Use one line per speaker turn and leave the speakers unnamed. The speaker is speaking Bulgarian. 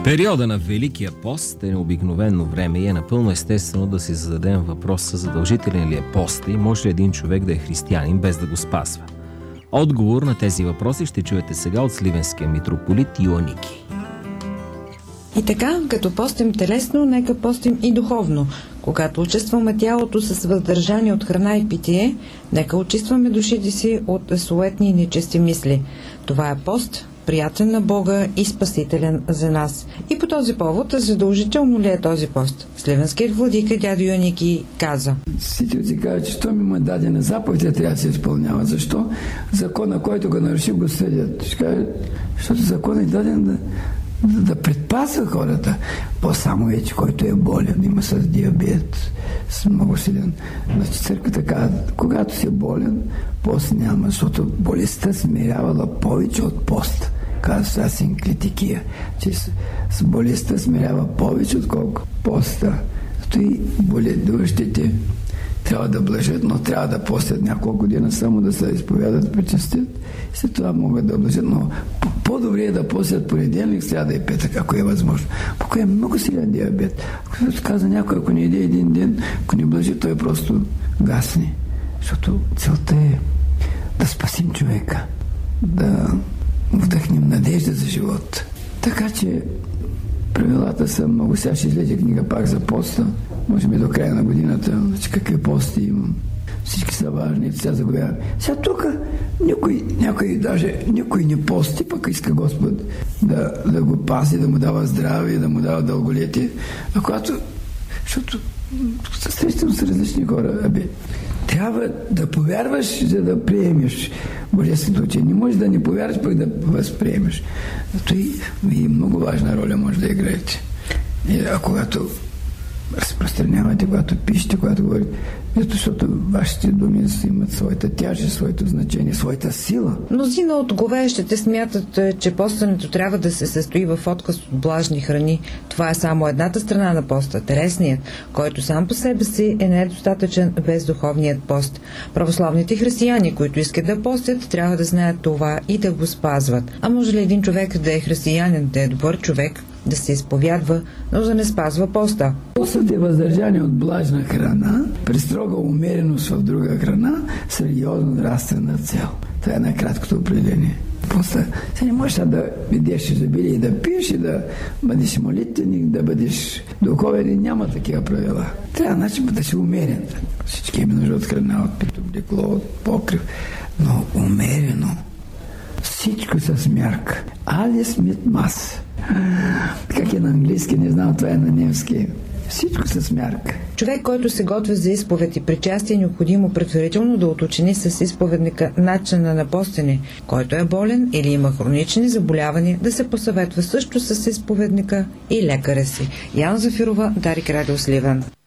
Периода на Великия пост е необикновено време и е напълно естествено да си зададем въпроса: задължителен ли е поста и може ли един човек да е християнин без да го спазва? Отговор на тези въпроси ще чуете сега от сливенския митрополит Йоанники.
И така, като постим телесно, нека постим и духовно. Когато очистваме тялото с въздържание от храна и питие, нека очистваме душите си от суетни и нечисти мисли. Това е пост, приятен на Бога и спасителен за нас. И по този повод, задължително ли е този пост? Сливенският владика дядо Йоанники каза:
Всички си казват, че що му е дадена заповед, трябва да се изпълнява. Защо? Закона, който го наруши, го съдят. Ще кажат, защото законът е даден да предпазва хората. По-само вече, който е болен, има с диабет, с много силен. Значи църквата казва, когато си болен, пост няма, защото болестта смирявала повече от пост. Казва Асин Критикия, че с болестта смирява повече, отколко поста. Зато и боледуващите трябва да блажат, но трябва да постят няколко дена, само да се изповядат, причастят. И след това могат да блажат, но по-добре е да постят понеделник, сряда и петък, ако е възможно. Ако е много силен диабет, ако каза някой, ако не иде един ден, ако не блажи, той просто гасне. Защото целта е да спасим човека, да вдъхнем надежда за живот. Така че правилата са много. Сега ще излезе книга пак за поста. Може би до края на годината. Значи какви пости имам. Всички са важни. Сега заговявам. Сега тук никой не пости, пък иска Господ да го пази, да му дава здраве, да му дава дълголетие. Защото срещам с различни хора. Трябва да повярваш, за да приемеш божественото учение. Не можеш да не повярваш, пък да възприемеш. Зато и много важна роля може да играете. А когато разпространявате, когато пишете, когато говорите, защото вашите думи имат своята тяжест, своето значение, своята сила.
Мнозина от говеещите смятат, че постенето трябва да се състои в отказ от блажни храни. Това е само едната страна на поста, телесният, който сам по себе си е недостатъчен без духовният пост. Православните християни, които искат да постят, трябва да знаят това и да го спазват. А може ли един човек да е християнин, да е добър човек, да се изповядва, но да не спазва поста?
Постът е въздържание от блажна храна, при строга умереност в друга храна, сериозно нравствена цел. Това е най-краткото определение. Поста, сега не можеш да бидеш изобилие и да пиеш, и да бъдеш молитвеник, да бъдеш духовен, и няма такива правила. Трябва начин да си умерен. Всички има нужда от храна, от пито облекло, от покрив, но умерено. Всичко с мярка. Алис мит мас. Как е на английски, не знам, това е на немски. Всичко с мярка.
Човек, който се готви за изповед и причастие, е необходимо предварително да уточни с изповедника начина на постене. Който е болен или има хронични заболявания, да се посъветва също с изповедника и лекаря си. Яна Зафирова, Дарик Радио, Сливен.